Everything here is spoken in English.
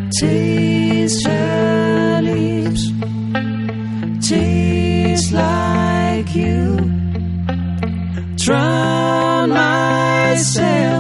Taste her lips, taste like you. Drown myself